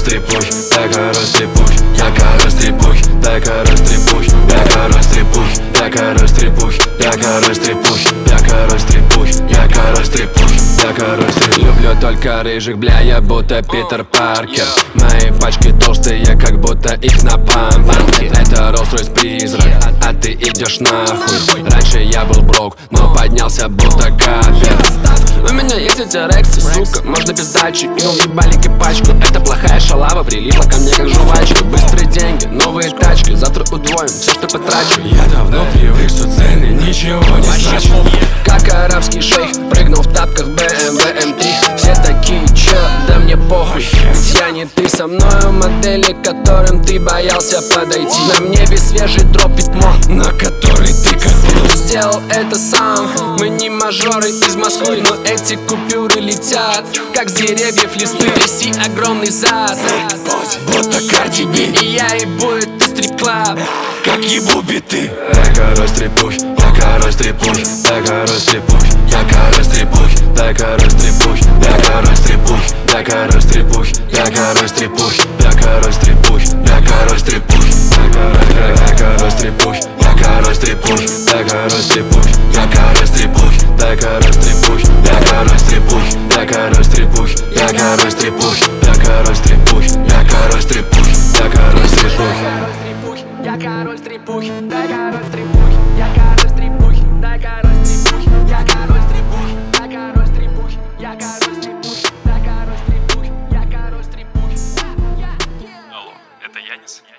стрипухи, дай-ка растрепухи, я-ка растрепухи, дай-ка растрепухи, я-ка растрепухи, я-ка растрепухи, я-ка растрепухи, я-ка растрепухи, я-ка растрепухи, я-ка растрепухи. Люблю только рыжих, бля, я будто Питер Паркер. Мои пачки толстые, как будто их на памперке. Это Rolls-Royce призрак, а ты идешь нахуй. Раньше я был брок, но поднялся будто капер. У меня есть эти рексы, сука, можно без дачи. И уебали пачку, это плохая шалава прилипла ко мне как жвачка. Быстрые деньги, новые тачки, завтра удвоим все, что потрачу. Я давно привык, что цены ничего не значат. Как арабский шейх, прыгнул в тапках BMW M3. Все такие, чё, да мне похуй. Ведь я не ты, со мною модели, которым ты боялся подойти. На мне весь свежий дроп пятно, на который ты копил. Сделал это сам, мы не мажоры из Москвы, но эти купюры летят, как с деревьев листы. Неси огромный зад, будто Карди Би. И я ебу это стрип-клаб, как ебу биты. Дай-ка растрепухи, я-ка растрепухи, дай-ка растрепухи, я-ка растрепухи, дай-ка растрепухи, я-ка растрепухи, я-ка растрепухи, я-ка растрепухи, я-ка растрепухи, я-ка растрепухи, я-ка растрепухи, я-ка растрепухи, я-ка растрепухи, я-ка растрепухи, дай-ка растрепухи, я-ка растрепухи, я-ка растрепухи, я-ка растрепухи, я-ка растрепухи, я-ка растрепухи, я-ка растрепухи. Я король стрипухи, да король стрипухи, я король стрипухи, да король стрипухи, я король стрипухи, да король стрипухи, я король стрипухи, да король стрипухи, я король стрипухи. Алло, это Янис?